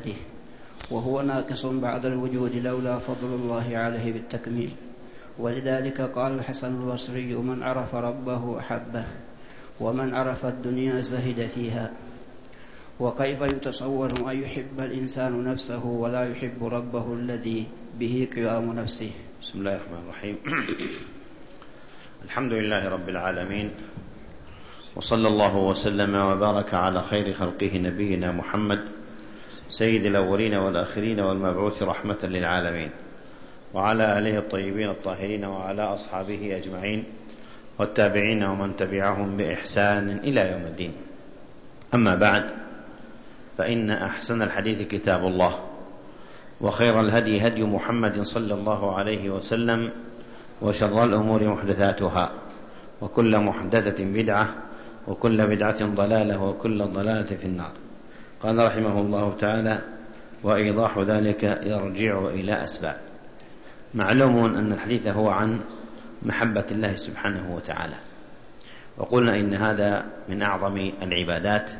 وهو ناقص بعد الوجود لولا فضل الله عليه بالتكميل. ولذلك قال الحسن البصري: من عرف ربه أحبه، ومن عرف الدنيا زهد فيها. وكيف يتصور أن يحب الإنسان نفسه ولا يحب ربه الذي به قوام نفسه؟ بسم الله الرحمن الرحيم. الحمد لله رب العالمين، وصلى الله وسلم وبارك على خير خلقه نبينا محمد سيد الأولين والآخرين والمبعوث رحمة للعالمين، وعلى آله الطيبين الطاهرين، وعلى أصحابه أجمعين والتابعين ومن تبعهم بإحسان إلى يوم الدين. أما بعد، فإن أحسن الحديث كتاب الله، وخير الهدي هدي محمد صلى الله عليه وسلم، وشر الأمور محدثاتها، وكل محدثة بدعة، وكل بدعة ضلالة، وكل ضلالة في النار. قال رحمه الله تعالى: وإيضاح ذلك يرجع إلى أسباب. معلوم أن الحديث هو عن محبة الله سبحانه وتعالى، وقلنا إن هذا من أعظم العبادات،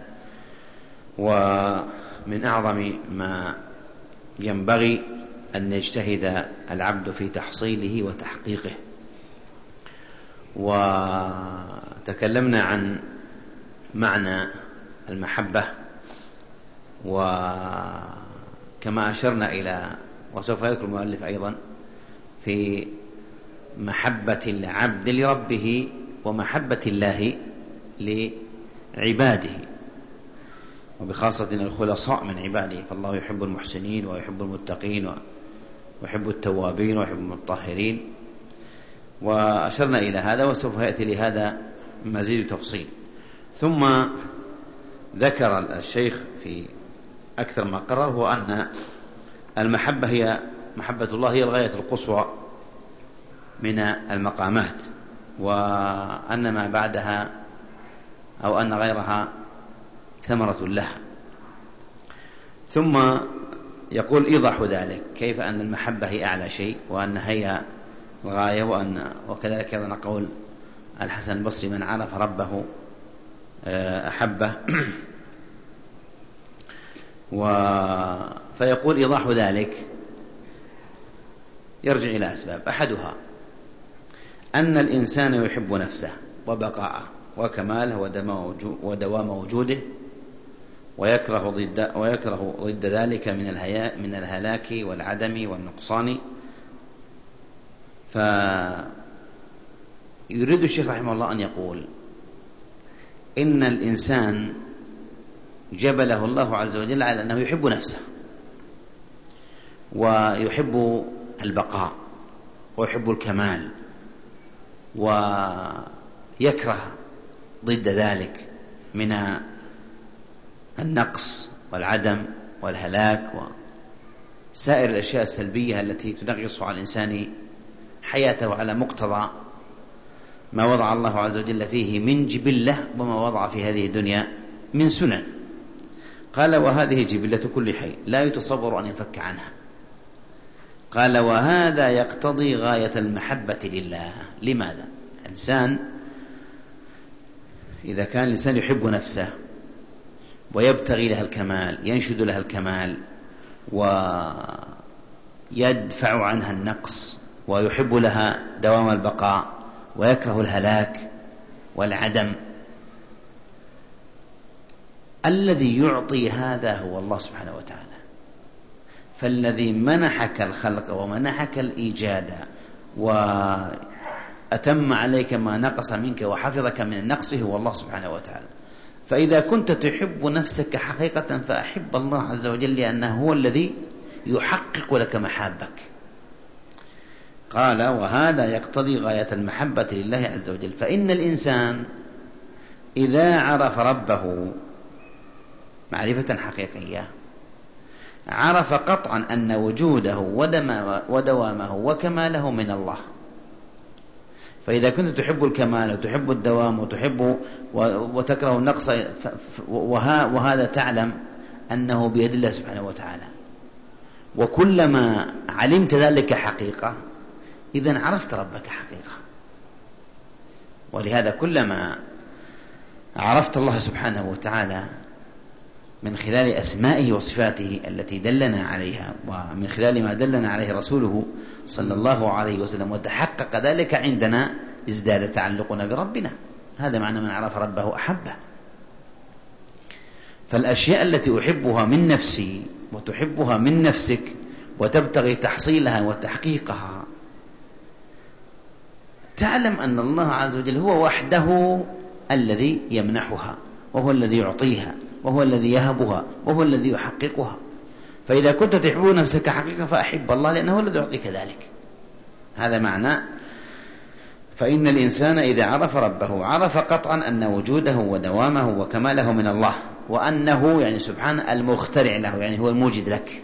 ومن أعظم ما ينبغي أن يجتهد العبد في تحصيله وتحقيقه. وتكلمنا عن معنى المحبة، وكما أشرنا إلى، وسوف يذكر المؤلف أيضا، في محبة العبد لربه ومحبة الله لعباده، وبخاصة الخلصاء من عباده، فالله يحب المحسنين ويحب المتقين ويحب التوابين ويحب المطهرين. وأشرنا إلى هذا، وسوف يأتي لهذا مزيد تفصيل. ثم ذكر الشيخ في أكثر ما قرر هو أن المحبة هي محبة الله هي الغاية القصوى من المقامات، وأن ما بعدها أو أن غيرها ثمرة لها. ثم يقول: إيضاح ذلك، كيف أن المحبة هي أعلى شيء، وأن هي الغاية، وكذلك أيضا قول الحسن البصري: من عرف ربه أحبه. فيقول: إيضاح ذلك يرجع إلى أسباب. أحدها أن الإنسان يحب نفسه وبقاءه وكماله ودوام وجوده، ويكره ضد ذلك من الهلاك والعدم والنقصان. فيريد الشيخ رحمه الله أن يقول: إن الإنسان جبله الله عز وجل على أنه يحب نفسه، ويحب البقاء، ويحب الكمال، ويكره ضد ذلك من النقص والعدم والهلاك وسائر الأشياء السلبية التي تنغص على الإنسان حياته على مقتضى ما وضع الله عز وجل فيه من جبلة، وما وضع في هذه الدنيا من سنن. قال: وهذه جبلة كل حي لا يتصور أن ينفك عنها. قال: وهذا يقتضي غاية المحبة لله. لماذا؟ الإنسان إذا كان الإنسان يحب نفسه ويبتغي لها الكمال، ينشد لها الكمال، ويدفع عنها النقص، ويحب لها دوام البقاء، ويكره الهلاك والعدم، الذي يعطي هذا هو الله سبحانه وتعالى. فالذي منحك الخلق ومنحك الإيجاد وأتم عليك ما نقص منك وحفظك من النقص هو الله سبحانه وتعالى. فإذا كنت تحب نفسك حقيقة فأحب الله عز وجل، لأنه هو الذي يحقق لك محابك. قال: وهذا يقتضي غاية المحبة لله عز وجل. فإن الإنسان إذا عرف ربه معرفة حقيقية عرف قطعا أن وجوده ودوامه وكماله من الله. فإذا كنت تحب الكمال وتحب الدوام وتكره النقص، وهذا تعلم أنه بيد الله سبحانه وتعالى، وكلما علمت ذلك حقيقة إذن عرفت ربك حقيقة. ولهذا كلما عرفت الله سبحانه وتعالى من خلال أسمائه وصفاته التي دلنا عليها، ومن خلال ما دلنا عليه رسوله صلى الله عليه وسلم، وتحقق ذلك عندنا، ازداد تعلقنا بربنا. هذا معنى من عرف ربه أحبه. فالأشياء التي أحبها من نفسي وتحبها من نفسك وتبتغي تحصيلها وتحقيقها، تعلم أن الله عز وجل هو وحده الذي يمنحها، وهو الذي يعطيها، وهو الذي يهبها، وهو الذي يحققها. فإذا كنت تحب نفسك حقيقة فأحب الله، لأنه هو الذي يعطيك ذلك. هذا معنى فإن الإنسان إذا عرف ربه عرف قطعا أن وجوده ودوامه وكماله من الله، وأنه يعني سبحانه المخترع له، يعني هو الموجد لك،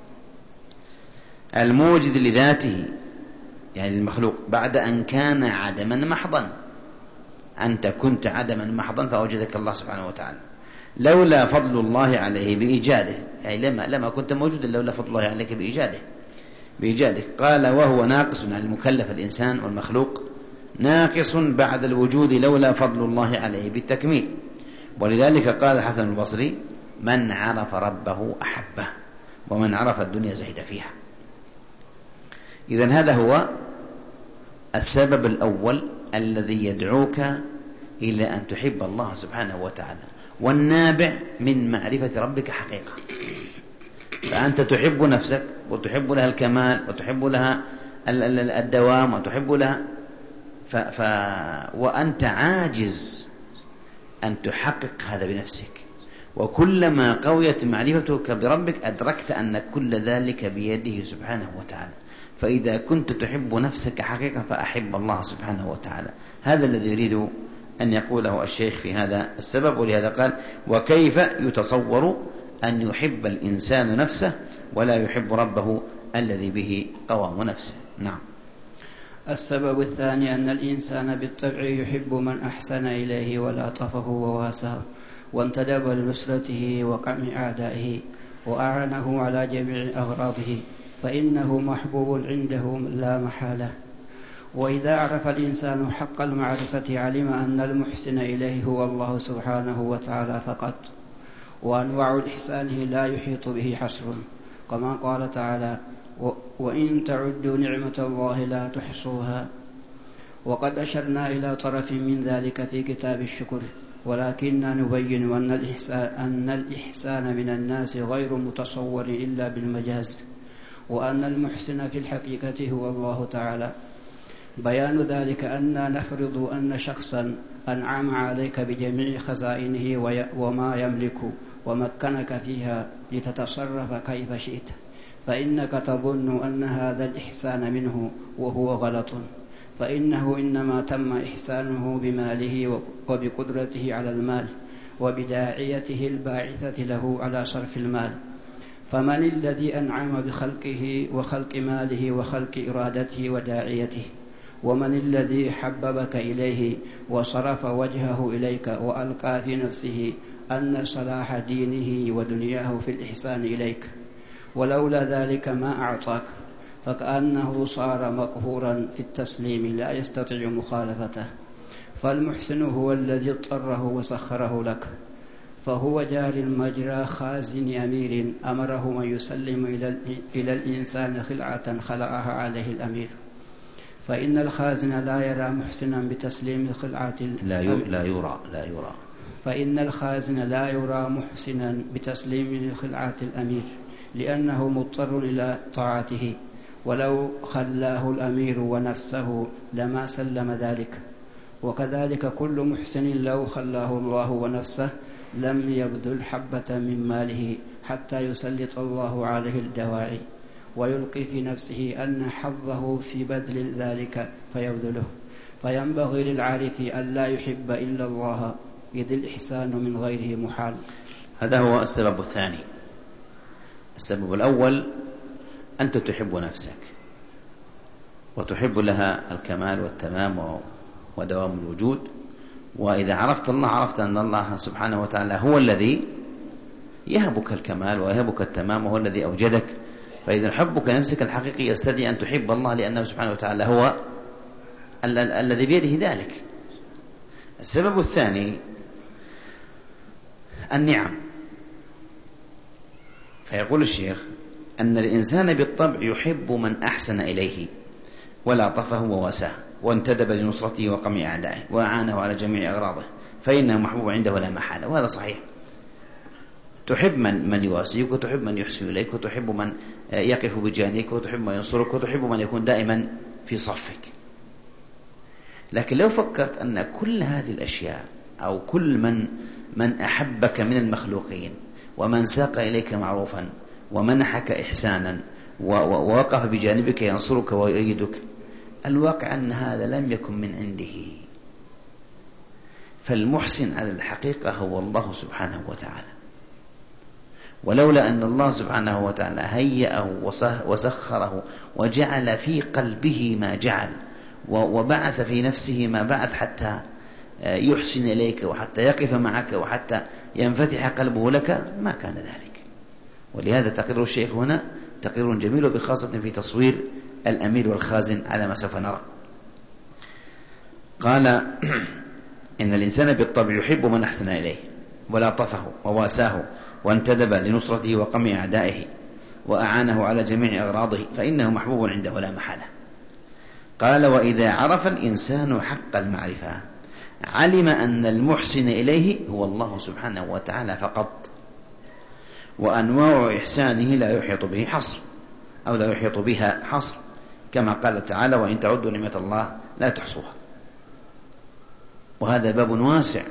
الموجد لذاته، يعني المخلوق، بعد أن كان عدما محضا. أنت كنت عدما محضا فأوجدك الله سبحانه وتعالى، لولا فضل الله عليه بإيجاده، يعني لما كنت موجودا لولا فضل الله عليك بإيجاده. قال وهو ناقص عن المكلف الإنسان والمخلوق، ناقص بعد الوجود لولا فضل الله عليه بالتكميل. ولذلك قال الحسن البصري: من عرف ربه أحبه، ومن عرف الدنيا زهد فيها. إذن هذا هو السبب الأول الذي يدعوك إلى أن تحب الله سبحانه وتعالى، والنابع من معرفة ربك حقيقة. فأنت تحب نفسك وتحب لها الكمال وتحب لها الدوام وتحب لها وأنت عاجز أن تحقق هذا بنفسك. وكلما قويت معرفتك بربك أدركت أن كل ذلك بيده سبحانه وتعالى. فإذا كنت تحب نفسك حقيقة فأحب الله سبحانه وتعالى. هذا الذي يريد أن يقوله الشيخ في هذا السبب. ولهذا قال: وكيف يتصور أن يحب الإنسان نفسه ولا يحب ربه الذي به قوام نفسه. نعم. السبب الثاني أن الإنسان بالطبع يحب من أحسن إليه ولطفه وواساه وانتدب لنصرته وقمع أعدائه وأعانه على جميع أغراضه، فإنه محبوب عنده لا محالة. وإذا عرف الإنسان حق المعرفة علم أن المحسن إليه هو الله سبحانه وتعالى فقط، وأنواع الإحسان لا يحيط به حصر، كما قال تعالى: وإن تعدوا نعمة الله لا تحصوها. وقد أشرنا إلى طرف من ذلك في كتاب الشكر، ولكننا نبين أن الإحسان من الناس غير متصور إلا بالمجاز، وأن المحسن في الحقيقة هو الله تعالى. بيان ذلك أننا نفرض أن شخصا أنعم عليك بجميع خزائنه وما يملك ومكنك فيها لتتصرف كيف شئت، فإنك تظن أن هذا الإحسان منه، وهو غلط، فإنه إنما تم إحسانه بماله وبقدرته على المال وبداعيته الباعثة له على صرف المال. فمن الذي أنعم بخلقه وخلق ماله وخلق إرادته وداعيته؟ ومن الذي حببك إليه وصرف وجهه إليك وألقى في نفسه أن صلاح دينه ودنياه في الإحسان إليك؟ ولولا ذلك ما أعطاك، فكأنه صار مقهورا في التسليم لا يستطيع مخالفته. فالمحسن هو الذي اضطره وسخره لك، فهو جار مجرى خازن أمير أمره أن يسلم إلى الإنسان خلعة خلعها عليه الأمير. فإن الخازن لا يرى محسنا بتسليم الخلعة لا يرى فإن الخازن لا يرى محسنا بتسليم خلعة الأمير، لأنه مضطر إلى طاعته، ولو خلاه الأمير ونفسه لما سلم ذلك. وكذلك كل محسن لو خلاه الله ونفسه لم يبذل حبة من ماله حتى يسلط الله عليه الدواعي ويلقي في نفسه أن حظه في بذل ذلك فيبذله. فينبغي للعارف أن لا يحب إلا الله، إذ الإحسان من غيره محال. هذا هو السبب الثاني. السبب الأول: أنت تحب نفسك وتحب لها الكمال والتمام ودوام الوجود. وإذا عرفت الله عرفت أن الله سبحانه وتعالى هو الذي يهبك الكمال ويهبك التمام، وهو الذي أوجدك. فإذا حبك نفسك الحقيقي يستدعي أن تحب الله، لأنه سبحانه وتعالى هو الذي بيده ذلك. السبب الثاني: النعم. فيقول الشيخ أن الإنسان بالطبع يحب من أحسن إليه ولاطفه وواساه وانتدب لنصرته وقمع أعدائه وأعانه على جميع أغراضه فإنه محبوب عنده لا محالة. وهذا صحيح، تحب من يواسيك، وتحب من يحسن إليك، وتحب من يقف بجانبك، وتحب من ينصرك، وتحب من يكون دائما في صفك. لكن لو فكرت أن كل هذه الأشياء أو كل من أحبك من المخلوقين ومن ساق إليك معروفا ومنحك إحسانا ووقف بجانبك ينصرك ويؤيدك، الواقع أن هذا لم يكن من عنده. فالمحسن على الحقيقة هو الله سبحانه وتعالى، ولولا أن الله سبحانه وتعالى هيأه وسخره وجعل في قلبه ما جعل وبعث في نفسه ما بعث حتى يحسن إليك وحتى يقف معك وحتى ينفتح قلبه لك، ما كان ذلك. ولهذا تقرير الشيخ هنا تقرير جميل، وبخاصة في تصوير الأمير والخازن على ما سوف نرى. قال إن الإنسان بالطبع يحب من أحسن إليه ولاطفه وواساه وانتدب لنصرته وقمع أعدائه وأعانه على جميع أغراضه فإنه محبوب عنده لا محالة. قال وإذا عرف الإنسان حق المعرفة علم أن المحسن إليه هو الله سبحانه وتعالى فقط، وأنواع إحسانه لا يحيط به حصر أو لا يحيط بها حصر، كما قال تعالى وإن تعدوا نعمة الله لا تحصوها. وهذا باب واسع،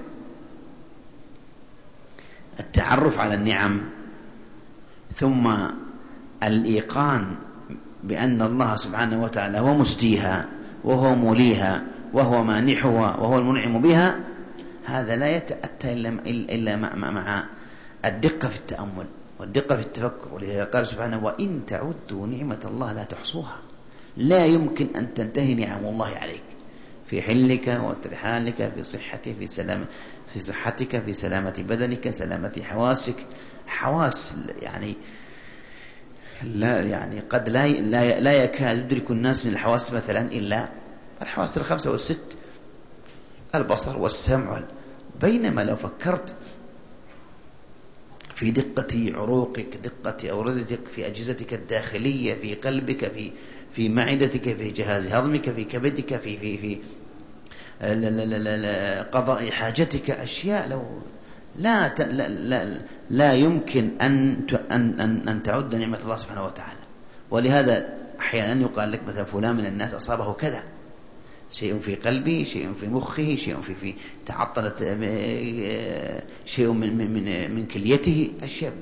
التعرف على النعم ثم الإيقان بأن الله سبحانه وتعالى هو مسديها وهو موليها وهو مانحها وهو المنعم بها. هذا لا يتأتى إلا مع الدقة في التأمل والدقة في التفكر. ولذلك قال سبحانه وإن تعدوا نعمة الله لا تحصوها. لا يمكن أن تنتهي نعم الله عليك في حلك وترحالك، في صحتك، في صحتك، في سلامة بدنك، سلامة حواسك. حواس يعني قد لا يكاد يدرك الناس من الحواس مثلا إلا الحواس 5 و6، البصر والسمع. بينما لو فكرت في دقة عروقك، دقة أوردتك، في أجهزتك الداخلية، في قلبك، في معدتك، في جهاز هضمك، في كبدك، في قضاء حاجتك، أشياء لو لا يمكن أن تعد نعمة الله سبحانه وتعالى. ولهذا أحيانا يقال لك مثلا فلان من الناس أصابه كذا، شيء في قلبه، شيء في مخه، شيء في تعطلت شيء من كليته، أشياء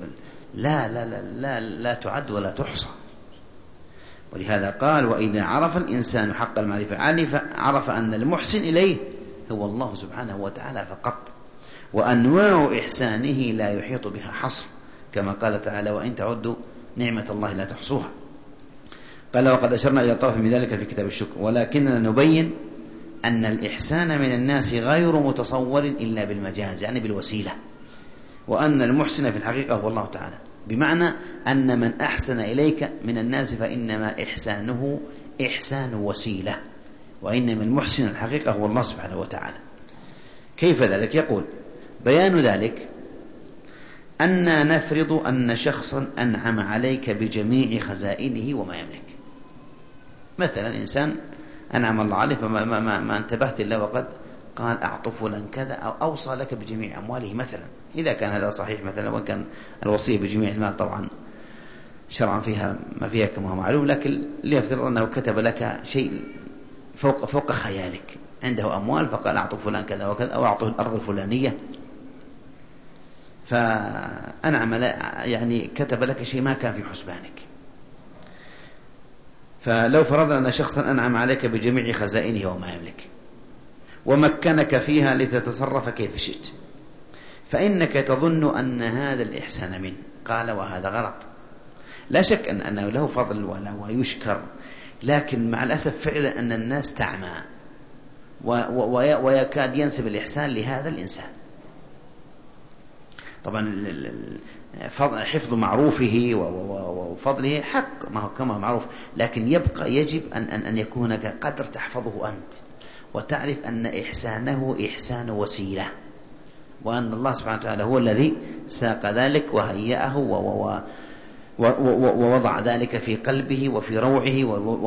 لا تعد ولا تحصى. ولهذا قال وإذا عرف الإنسان حق المعرفة عرف أن المحسن إليه هو الله سبحانه وتعالى فقط، وأنواع إحسانه لا يحيط بها حصر، كما قال تعالى وإن تعدوا نعمة الله لا تحصوها. قال وقد أشرنا إلى طرف من ذلك في كتاب الشكر، ولكننا نبين أن الإحسان من الناس غير متصور إلا بالمجاز، يعني بالوسيلة، وأن المحسن في الحقيقة هو الله تعالى، بمعنى أن من أحسن إليك من الناس فإنما إحسانه إحسان وسيلة، وإنما المحسن الحقيقة هو الله سبحانه وتعالى. كيف ذلك؟ يقول بيان ذلك أن نفرض أن شخصا أنعم عليك بجميع خزائنه وما يملك. مثلا إنسان أنعم الله عليه فما انتبهت إلا وقد قال أعطوا فلان كذا أو أوصى لك بجميع أمواله مثلا، إذا كان هذا صحيح مثلا، وكان الوصية بجميع المال طبعا شرعا فيها ما فيها كما هو معلوم، لكن ليفترض أنه كتب لك شيء فوق خيالك، عنده أموال فقال أعطوا فلان كذا وكذا أو أعطوا الأرض الفلانية، فأنعم يعني كتب لك شيء ما كان في حسبانك. فلو فرضنا أن شخصا أنعم عليك بجميع خزائنه وما يملك ومكنك فيها لتتصرف كيف شئت، فإنك تظن أن هذا الإحسان منه. قال وهذا غلط. لا شك أنه له فضل ويشكر، لكن مع الأسف فعلا أن الناس تعمى ويكاد ينسب الإحسان لهذا الإنسان. طبعا حفظ معروفه وفضله حق ما هو كما معروف، لكن يجب أن يكون قدر تحفظه أنت وتعرف أن إحسانه إحسان وسيلة، وأن الله سبحانه وتعالى هو الذي ساق ذلك وهيأه ووضع ذلك في قلبه وفي روعه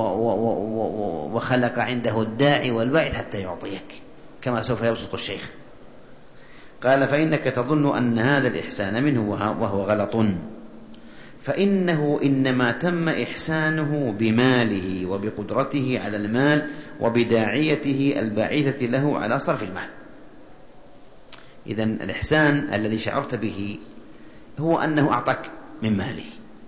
وخلق عنده الداعي والباعث حتى يعطيك كما سوف يبسط الشيخ. قال فإنك تظن أن هذا الإحسان منه وهو غلط، فإنه إنما تم إحسانه بماله وبقدرته على المال وبداعيته الباعثة له على صرف المال. إذن الإحسان الذي شعرت به هو أنه أعطاك من ماله،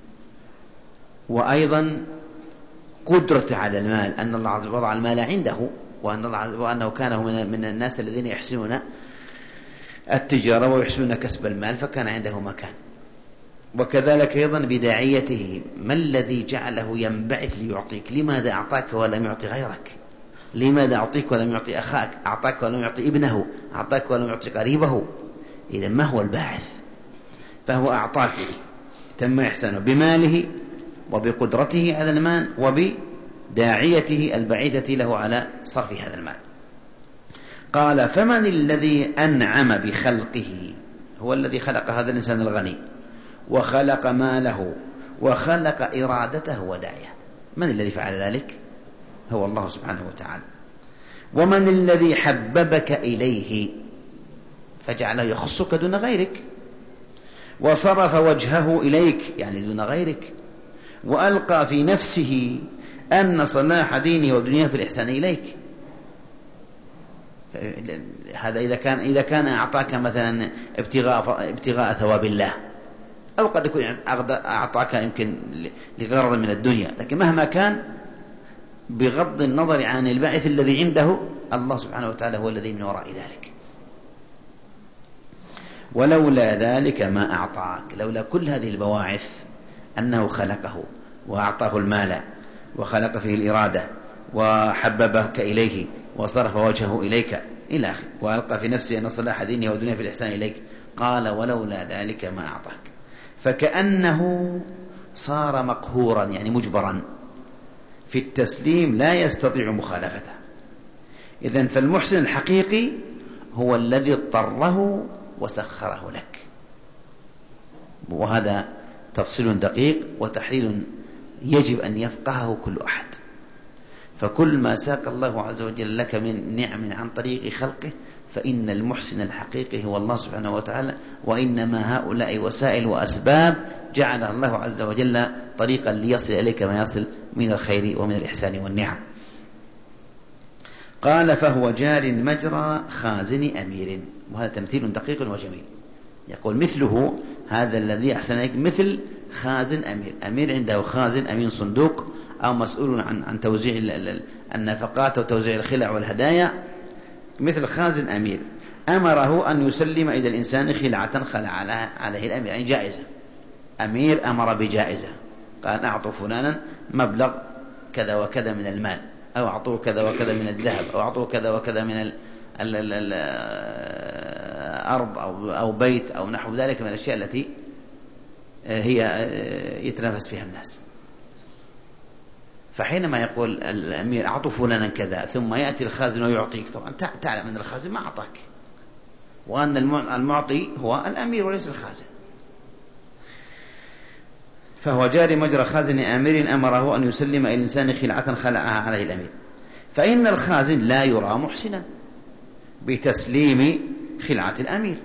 وأيضا قدرة على المال، أن الله عز وجل وضع المال عنده، وأنه كان من الناس الذين يحسنون التجارة ويحسنون كسب المال، فكان عنده مكان. وكذلك أيضا بداعيته، ما الذي جعله ينبعث ليعطيك؟ لماذا أعطاك ولم يعطي غيرك؟ لماذا أعطيك ولم يعطي أخاك؟ أعطاك ولم يعطي ابنه؟ أعطاك ولم يعطي قريبه؟ إذا ما هو الباعث؟ فهو أعطاك، تم إحسانه بماله وبقدرته على المال وبداعيته البعيدة له على صرف هذا المال. قال فمن الذي أنعم بخلقه؟ هو الذي خلق هذا الإنسان الغني وخلق ماله وخلق إرادته وداعيه. من الذي فعل ذلك؟ هو الله سبحانه وتعالى. ومن الذي حببك إليه فجعله يخصك دون غيرك، وصرف وجهه إليك يعني دون غيرك، وألقى في نفسه أن صلاح دينه ودنياه في الإحسان إليك. هذا إذا كان أعطاك مثلا ابتغاء ثواب الله، أو قد يكون أعطاك يمكن لغرض من الدنيا، لكن مهما كان بغض النظر عن الباعث الذي عنده، الله سبحانه وتعالى هو الذي من وراء ذلك. ولولا ذلك ما أعطاك، لولا كل هذه البواعث أنه خلقه وأعطاه المال وخلق فيه الإرادة وحببك إليه وصرف وجهه إليك إلى آخره، وألقى في نفسه أن صلاح دينه ودنياه في الإحسان إليك. قال ولولا ذلك ما أعطاك، فكأنه صار مقهورا يعني مجبرا في التسليم لا يستطيع مخالفته. إذن فالمحسن الحقيقي هو الذي اضطره وسخره لك. وهذا تفصيل دقيق وتحليل يجب أن يفقهه كل أحد. فكل ما ساق الله عز وجل لك من نعم عن طريق خلقه فإن المحسن الحقيقي هو الله سبحانه وتعالى، وإنما هؤلاء وسائل وأسباب جعلها الله عز وجل طريقا ليصل إليك ما يصل من الخير ومن الإحسان والنعم. قال فهو جار مجرى خازن أمير، وهذا تمثيل دقيق وجميل. يقول مثله هذا الذي أحسن إليك مثل خازن أمير. أمير عنده خازن، أمين صندوق، أو مسؤول عن توزيع النفقات وتوزيع الخلع والهدايا، مثل خازن أمير أمره أن يسلم إلى الإنسان خلعة خلع عليه الأمير، يعني جائزة. أمير أمر بجائزة، قال أعطوا فلانا مبلغ كذا وكذا من المال، أو أعطوه كذا وكذا من الذهب، أو أعطوه كذا وكذا من الأرض أو بيت أو نحو ذلك من الأشياء التي هي يتنافس فيها الناس. فحينما يقول الأمير أعطوا فلانا كذا ثم يأتي الخازن ويعطيك، طبعا تعلم أن الخازن ما أعطاك، وأن المعطي هو الأمير وليس الخازن. فهو جاري مجرى خازن أمير أمره أن يسلم إلى الإنسان خلعة خلعها عليه الأمير. فإن الخازن لا يرى محسنا بتسليم خلعة الأمير،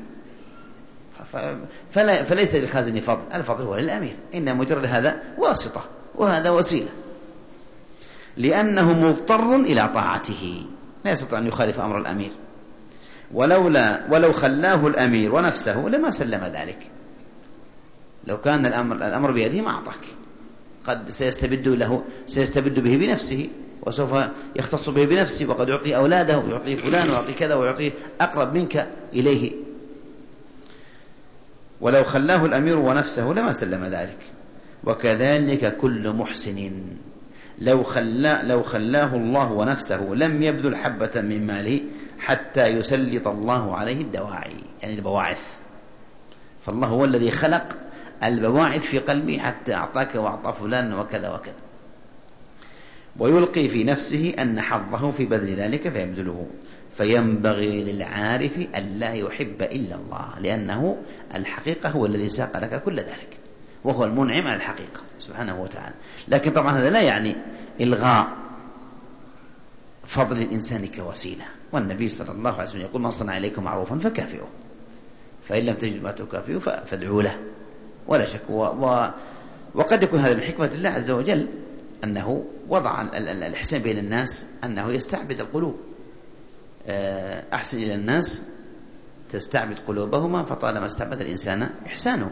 فليس للخازن فضل، الفضل هو للأمير، إن مجرد هذا واسطة وهذا وسيلة، لأنه مضطر إلى طاعته لا يستطيع أن يخالف أمر الأمير. ولو خلاه الأمير ونفسه لما سلم ذلك. لو كان الأمر بيده ما أعطاك، قد سيستبد به بنفسه، وسوف يختص به بنفسه، وقد يعطي أولاده ويعطي فلان ويعطي كذا ويعطي أقرب منك إليه. ولو خلاه الأمير ونفسه لما سلم ذلك. وكذلك كل محسن لو خلاه الله ونفسه لم يبذل حبة من ماله حتى يسلط الله عليه الدواعي، يعني البواعث. فالله هو الذي خلق البواعث في قلبه حتى أعطاك وأعطى فلان وكذا وكذا، ويلقي في نفسه أن حظه في بذل ذلك فيبذله. فينبغي للعارف أن لا يحب إلا الله، لأنه الحقيقة هو الذي ساق لك كل ذلك، وهو المنعم على الحقيقة سبحانه وتعالى. لكن طبعا هذا لا يعني إلغاء فضل الإنسان كوسيلة، والنبي صلى الله عليه وسلم يقول: من صنع إليكم معروفا فكافئوه، فإن لم تجد ما تكافئوا فادعوا له. ولا شك وقد يكون هذا من حكمة الله عز وجل، أنه وضع الإحسان بين الناس أنه يستعبد القلوب. أحسن إلى الناس تستعبد قلوبهما، فطالما استعبد الإنسان إحسانه.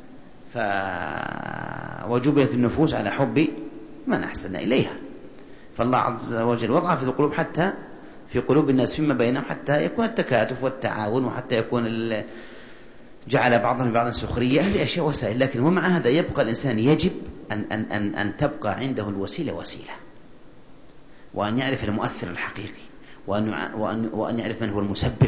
وجبلت النفوس على حب من أحسن إليها، فالله عز وجل وضع في القلوب، حتى في قلوب الناس فيما بينهم، حتى يكون التكاتف والتعاون، وحتى يكون جعل بعضهم بعضا سخرية، هذه أشياء وسائل. لكن ومع هذا يبقى الإنسان يجب أن تبقى عنده الوسيلة وسيلة، وأن يعرف المؤثر الحقيقي، وأن يعرف من هو المسبب.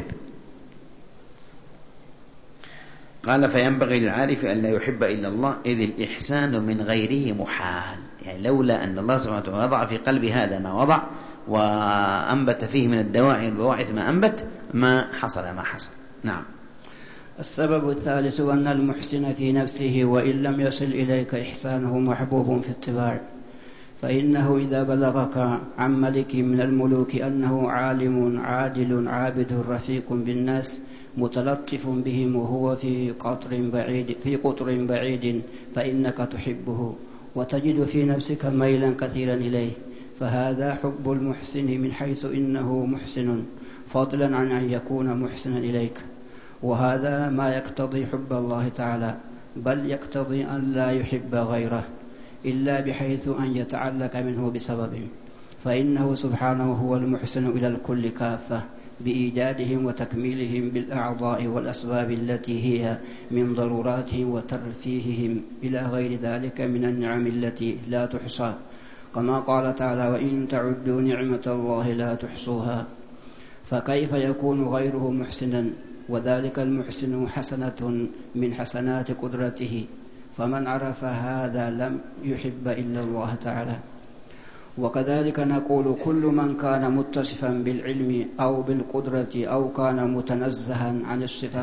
قال: فينبغي للعارف أن لا يحب إلا الله، إذ الإحسان من غيره محال. يعني لولا أن الله سبحانه وتعالى وضع في قلب هذا ما وضع، وأنبت فيه من الدواعي والبواعث ما أنبت، ما حصل ما حصل. نعم. السبب الثالث أن المحسن في نفسه وإن لم يصل إليك إحسانه محبوب في الطباع، فإنه إذا بلغك عن ملك من الملوك أنه عالم عادل عابد رفيق بالناس متلطف بهم وهو في قطر بعيد فإنك تحبه وتجد في نفسك ميلا كثيرا إليه، فهذا حب المحسن من حيث إنه محسن، فضلا عن أن يكون محسنا إليك. وهذا ما يقتضي حب الله تعالى، بل يقتضي أن لا يحب غيره إلا بحيث أن يتعلق منه بسبب، فإنه سبحانه هو المحسن إلى الكل كافة بإيجادهم وتكميلهم بالأعضاء والأسباب التي هي من ضروراتهم وترفيههم إلى غير ذلك من النعم التي لا تحصى، كما قال تعالى: وإن تعدوا نعمة الله لا تحصوها. فكيف يكون غيره محسنا؟ وذلك المحسن حسنة من حسنات قدرته، فمن عرف هذا لم يحب إلا الله تعالى. وكذلك نقول: كل من كان متصفا بالعلم أو بالقدرة أو كان متنزها عن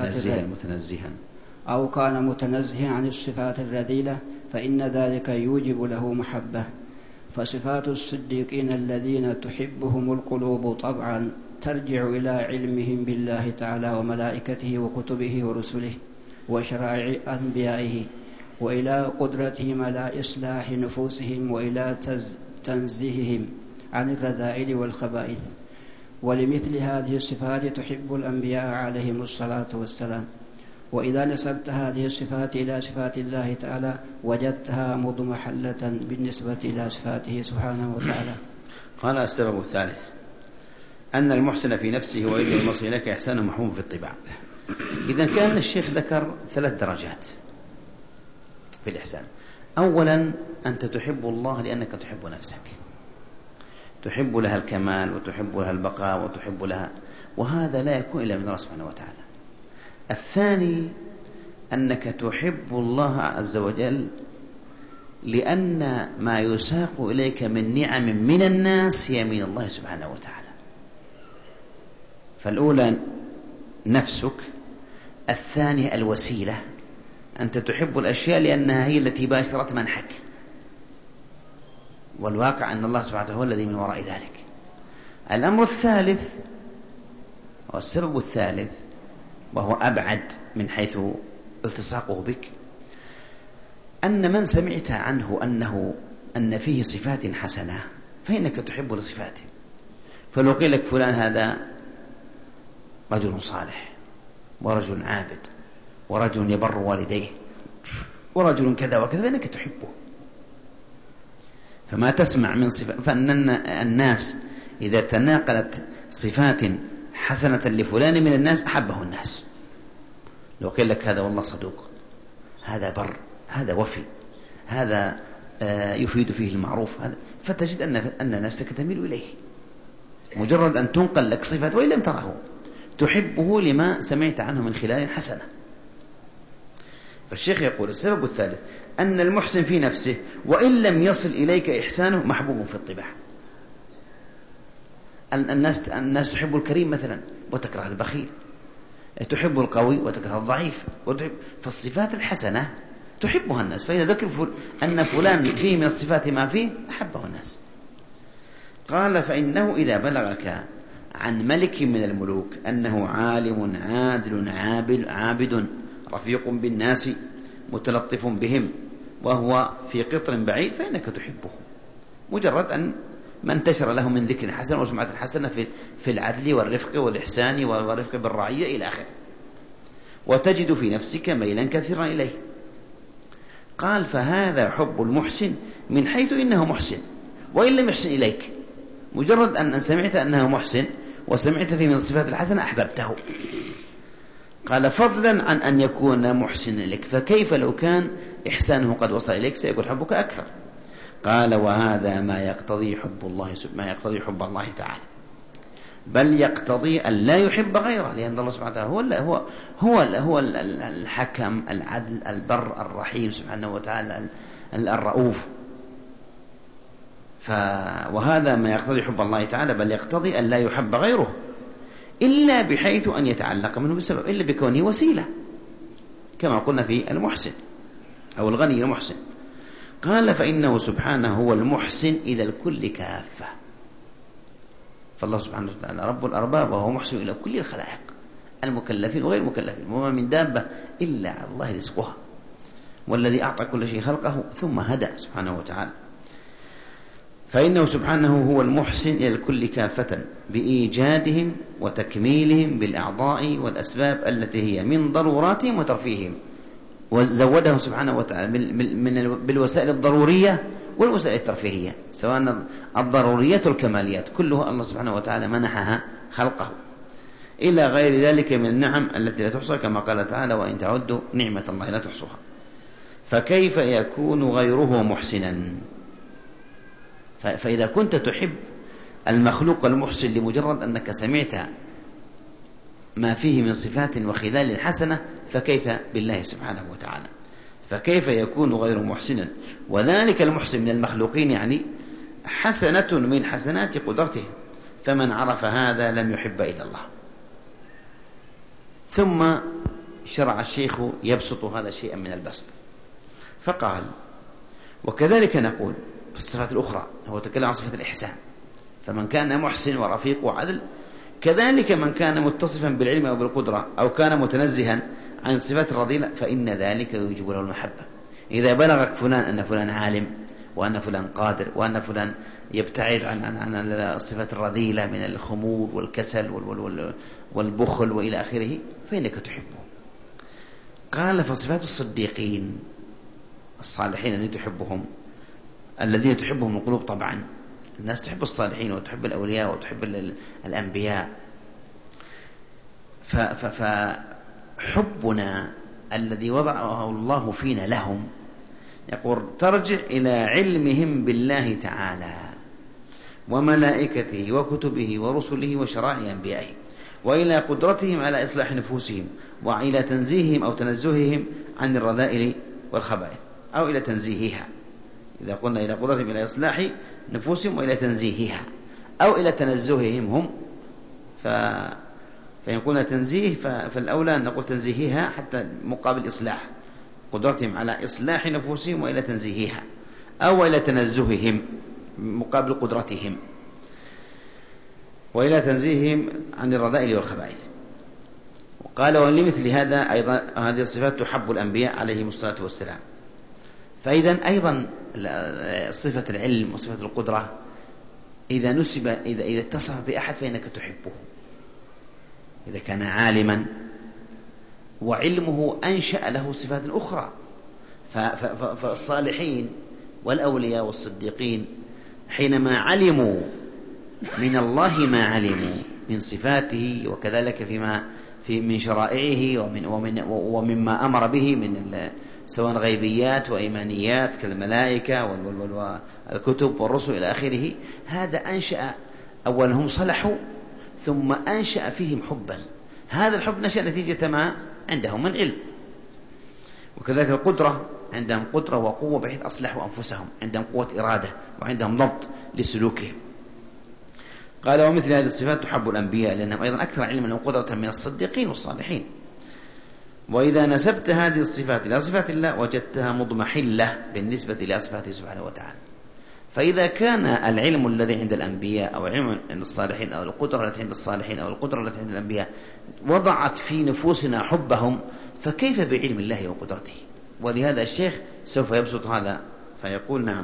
الصفات الرذيلة فإن ذلك يوجب له محبة. فصفات الصديقين الذين تحبهم القلوب طبعا ترجع إلى علمهم بالله تعالى وملائكته وكتبه ورسله وشرائع أنبيائه، وإلى قدرتهم على إصلاح نفوسهم، وإلى تنزيههم عن الرذائل والخبائث. ولمثل هذه الصفات تحب الأنبياء عليهم الصلاة والسلام. وإذا نسبت هذه الصفات إلى صفات الله تعالى وجدتها مضمحلة بالنسبة إلى صفاته سبحانه وتعالى. قال: السبب الثالث أن المحسن في نفسه وإذا المصير لك إحسانه محمود في الطباع. إذا كان الشيخ ذكر 3 درجات في الإحسان. أولا أنت تحب الله لأنك تحب نفسك، تحب لها الكمال وتحب لها البقاء وتحب لها، وهذا لا يكون إلا من الله سبحانه وتعالى. الثاني أنك تحب الله عز وجل لأن ما يساق إليك من نعم من الناس هي من الله سبحانه وتعالى. فالأولى نفسك، الثانية الوسيلة، أنت تحب الأشياء لأنها هي التي باشرت منحك، والواقع أن الله سبحانه هو الذي من وراء ذلك. الأمر الثالث والسبب الثالث، وهو أبعد من حيث التصاقه بك، أن من سمعت عنه أن فيه صفات حسنة فإنك تحب لصفاته. فلو قيل لك فلان هذا رجل صالح ورجل عابد ورجل يبر والديه ورجل كذا وكذا فإنك تحبه. فما تسمع من صفات، فأن الناس إذا تناقلت صفات حسنة لفلان من الناس أحبه الناس. لو قيل لك هذا والله صدوق، هذا بر، هذا وفي، هذا يفيد فيه المعروف، فتجد أن نفسك تميل إليه مجرد أن تنقل لك صفات وإن لم تره، تحبه لما سمعت عنه من خلال حسنة. فالشيخ يقول: السبب الثالث أن المحسن في نفسه وإن لم يصل إليك إحسانه محبوب في الطباع. الناس تحب الكريم مثلا وتكره البخيل، تحب القوي وتكره الضعيف، فالصفات الحسنة تحبها الناس، فإذا ذكر أن فلان فيه من الصفات ما فيه أحبه الناس. قال فإنه إذا بلغك عن ملك من الملوك أنه عالم عادل عابد رفيق بالناس متلطف بهم وهو في قطر بعيد فإنك تحبه، مجرد أن ما انتشر له من ذكر حسن وسمعة حسنة في العدل والرفق والإحسان والرفق بالرعية إلى آخره، وتجد في نفسك ميلا كثيرا إليه. قال فهذا حب المحسن من حيث إنه محسن وإن لم يحسن إليك، مجرد أن سمعت أنه محسن وسمعت فيه من الصفات الحسنة أحببته. قال فضلا عن أن يكون محسنا لك، فكيف لو كان إحسانه قد وصل إليك سيكون حبك أكثر. قال وهذا ما يقتضي حب الله تعالى، بل يقتضي أن لا يحب غيره، لأن الله سبحانه وتعالى هو الحكم العدل البر الرحيم سبحانه وتعالى الرؤوف. وهذا ما يقتضي حب الله تعالى، بل يقتضي أن لا يحب غيره إلا بحيث أن يتعلق منه بالسبب، إلا بكونه وسيلة كما قلنا في المحسن أو الغني المحسن. قال فإنه سبحانه هو المحسن إلى الكل كافة، فالله سبحانه وتعالى رب الأرباب وهو محسن إلى كل الخلائق المكلفين وغير المكلفين، وما من دابة إلا على الله رزقها، والذي أعطى كل شيء خلقه ثم هدى سبحانه وتعالى. فإنه سبحانه هو المحسن إلى الكل كافة بإيجادهم وتكميلهم بالأعضاء والأسباب التي هي من ضروراتهم وترفيههم، وزودهم سبحانه وتعالى بالوسائل الضرورية والوسائل الترفيهية، سواء الضروريات والكماليات كلها الله سبحانه وتعالى منحها خلقه، إلى غير ذلك من النعم التي لا تحصى، كما قال تعالى وإن تعدوا نعمة الله لا تحصوها. فكيف يكون غيره محسنا؟ فإذا كنت تحب المخلوق المحسن لمجرد أنك سمعت ما فيه من صفات وخلال حسنة، فكيف بالله سبحانه وتعالى؟ فكيف يكون غير محسنا؟ وذلك المحسن من المخلوقين يعني حسنة من حسنات قدرته، فمن عرف هذا لم يحب إلا الله. ثم شرع الشيخ يبسط هذا شيئا من البسط، فقال وكذلك نقول في الصفات الأخرى، هو تكلم عن صفة الإحسان، فمن كان محسن ورفيق وعدل، كذلك من كان متصفا بالعلم أو بالقدرة أو كان متنزها عن صفات الرذيلة فإن ذلك يوجب له المحبة. إذا بلغك فلان أن فلان عالم وأن فلان قادر وأن فلان يبتعد عن الصفات الرذيلة من الخمول والكسل والبخل وإلى آخره فإنك تحبه. قال فصفات الصديقين الصالحين الذين تحبهم، الذين تحبهم القلوب، طبعا الناس تحب الصالحين وتحب الأولياء وتحب الأنبياء، فحبنا الذي وضعه الله فينا لهم يقول ترجع إلى علمهم بالله تعالى وملائكته وكتبه ورسله وشرائع أنبيائه، وإلى قدرتهم على إصلاح نفوسهم، وإلى تنزيههم أو تنزههم عن الرذائل والخبائث، أو إلى تنزيهها. إذا قلنا إلى قدرتهم إلى إصلاح نفوسهم وإلى تنزيهها أو إلى تنزههم هم، فإن قلنا تنزيه فالأولى أن نقول تنزيهها حتى مقابل إصلاح، قدرتهم على إصلاح نفوسهم وإلى تنزيهها، أو إلى تنزههم مقابل قدرتهم، وإلى تنزيههم عن الرذائل والخبائث. وقال ولمثل هذا أيضا هذه الصفات تحب الأنبياء عليهم الصلاة والسلام. فإذا أيضا صفة العلم وصفة القدرة إذا نسب إذا اتصف بأحد فإنك تحبه، إذا كان عالما وعلمه أنشأ له صفات أخرى. فالصالحين والأولياء والصديقين حينما علموا من الله ما علموا من صفاته، وكذلك من شرائعه ومما أمر به من سواء غيبيات وإيمانيات كالملائكة والكتب والرسل إلى آخره، هذا أنشأ أولا هم صلحوا ثم أنشأ فيهم حبا، هذا الحب نشأ نتيجة ما عندهم من علم. وكذلك القدرة، عندهم قدرة وقوة بحيث أصلحوا أنفسهم، عندهم قوة إرادة وعندهم ضبط لسلوكهم. قال ومثل هذه الصفات تحب الأنبياء لأنهم أيضا أكثر علما وقدرة من الصديقين والصالحين. وإذا نسبت هذه الصفات إلى صفات الله وجدتها مضمحلة بالنسبة إلى صفاته سبحانه وتعالى. فإذا كان العلم الذي عند الأنبياء أو العلم عند الصالحين أو القدرة التي عند الصالحين أو القدرة التي عند الأنبياء وضعت في نفوسنا حبهم، فكيف بعلم الله وقدرته؟ ولهذا الشيخ سوف يبسط هذا فيقول: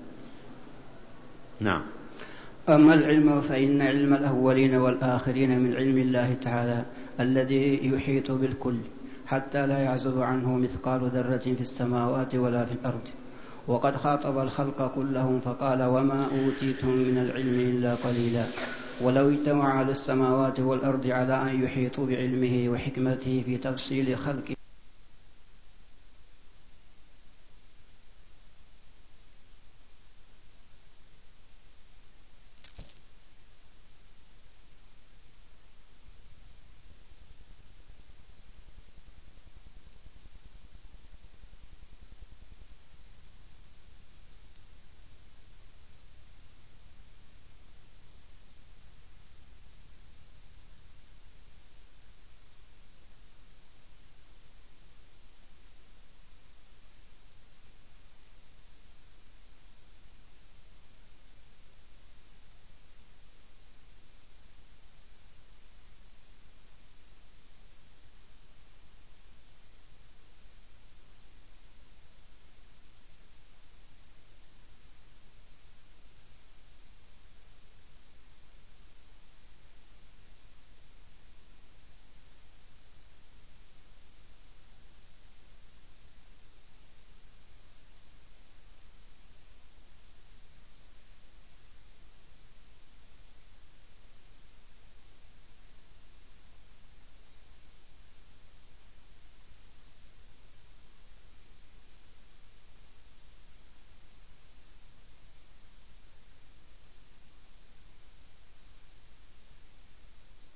نعم. أما العلم فإن علم الأولين والآخرين من علم الله تعالى الذي يحيط بالكل حتى لا يعزب عنه مثقال ذرة في السماوات ولا في الأرض. وقد خاطب الخلق كلهم فقال: وما أوتيتم من العلم إلا قليلا. ولو اجتمع أهل السماوات والأرض على أن يحيطوا بعلمه وحكمته في تفصيل خلقه